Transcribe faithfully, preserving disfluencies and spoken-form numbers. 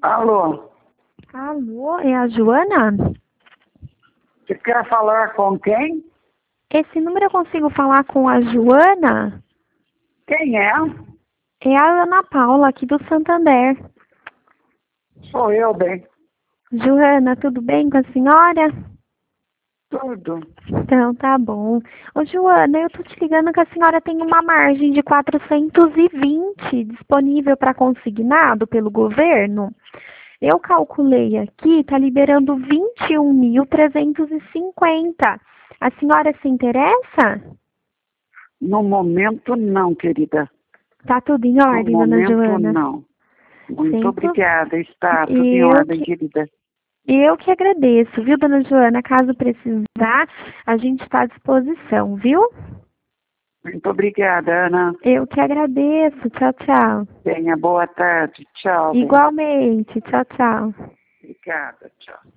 Alô? Alô, é a Joana? Você quer falar com quem? Esse número eu consigo falar com a Joana? Quem é? É a Ana Paula, aqui do Santander. Sou eu, bem. Joana, tudo bem com a senhora? Tudo. Então, tá bom. Ô, Joana, eu tô te ligando que a senhora tem uma margem de quatrocentos e vinte disponível para consignado pelo governo. Eu calculei aqui, tá liberando vinte e um mil trezentos e cinquenta. A senhora se interessa? No momento, não, querida. Tá tudo em No ordem, dona momento, Joana? não. Muito Sempre. obrigada. Está tudo em Eu ordem, que, querida. eu que agradeço, viu, dona Joana? Caso precisar, a gente está à disposição, viu? Muito obrigada, Ana. Eu que agradeço. Tchau, tchau. Tenha boa tarde. Tchau, bem. Igualmente. Tchau, tchau. Obrigada. Tchau.